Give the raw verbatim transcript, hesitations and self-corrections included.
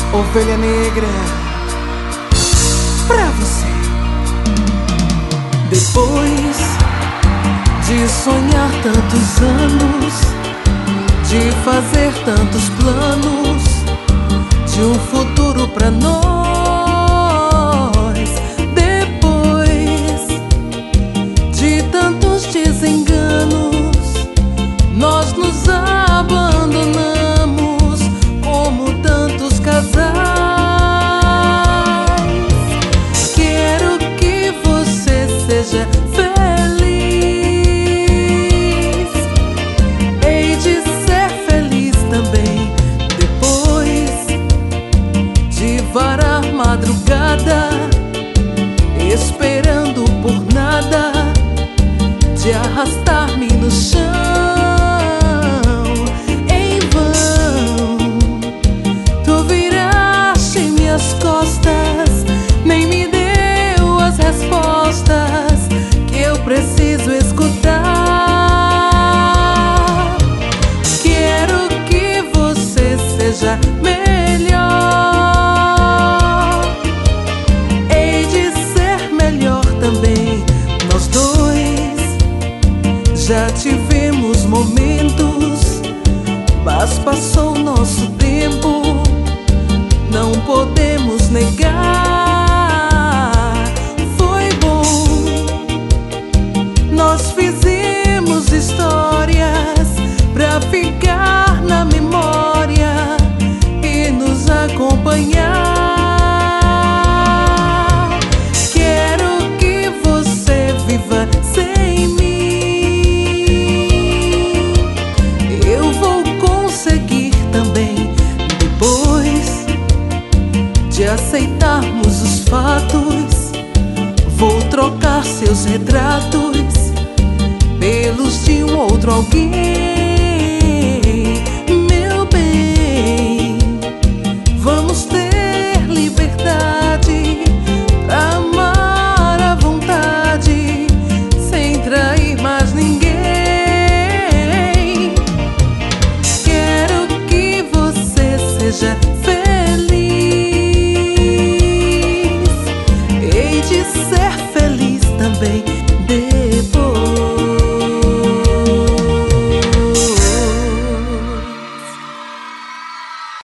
Ovelha negra, pra você. Depois de sonhar tantos anos, de fazer tantos planos, de um futuro pra nós, depois de tantos desenganos, nós nos abandonamos como tantos casais. Quero que você seja feliz, hei de ser feliz também. Depois de varar madrugada, esperando por nada, de arrastar-me no chão em vão. Tu viraste minhas costas, nem me deu as respostas que eu preciso escutar. Quero que você seja melhor, hei de ser melhor também. Nós dois já tivemos momentos, mas passou nosso tempo, não podemos negar. Foi bom, nós fizemos histórias pra ficar na memória e nos acompanhar. Quero que você viva sem mim, de aceitarmos os fatos. Vou trocar seus retratos pelos de um outro alguém.